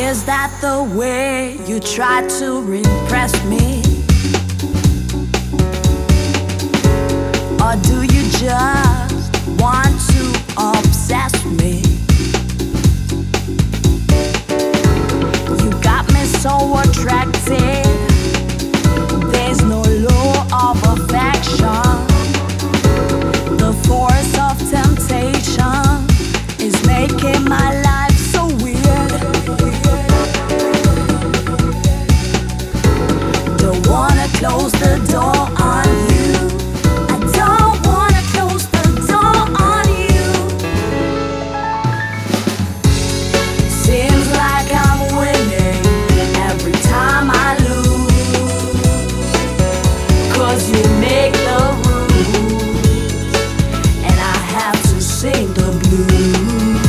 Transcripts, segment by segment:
Is that the way you try to impress me? Or do you just want to obsess me? You got me so attracted. There's no law of affection. The force of temptation is making my life so weird. Don't wanna close the door on you. I don't wanna close the door on you. Seems like I'm winning every time I lose. 'Cause you make the rules and I have to sing the blues.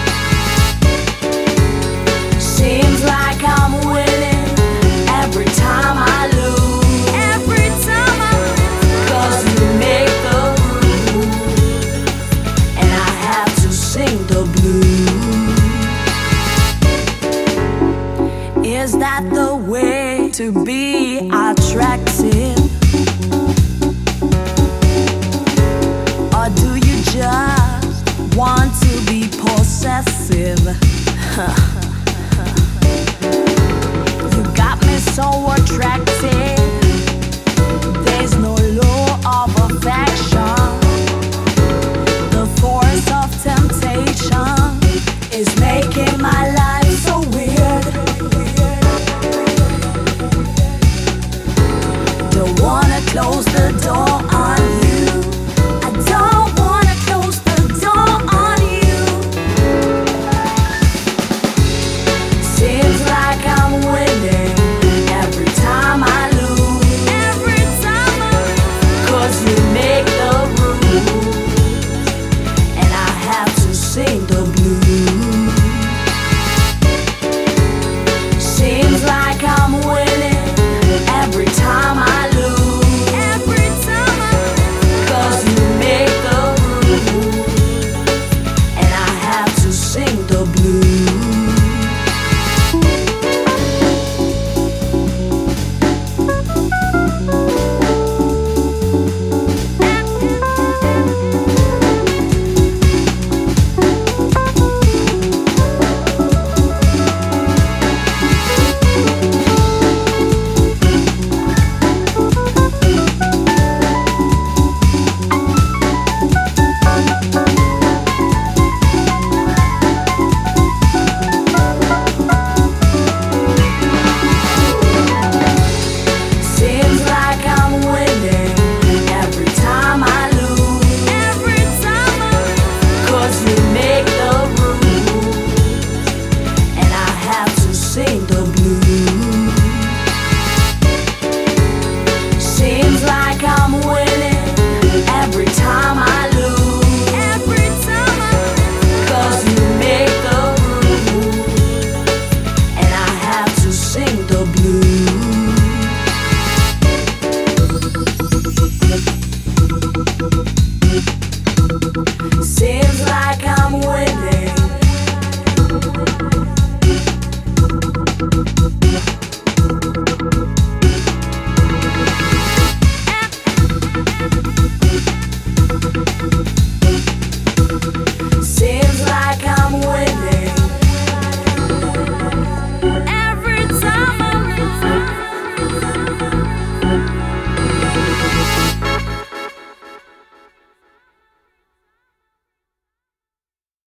Seems like I'm winning every time I lose. Every time I lose. 'Cause you make the rules and I have to sing the blues. Is that the way to be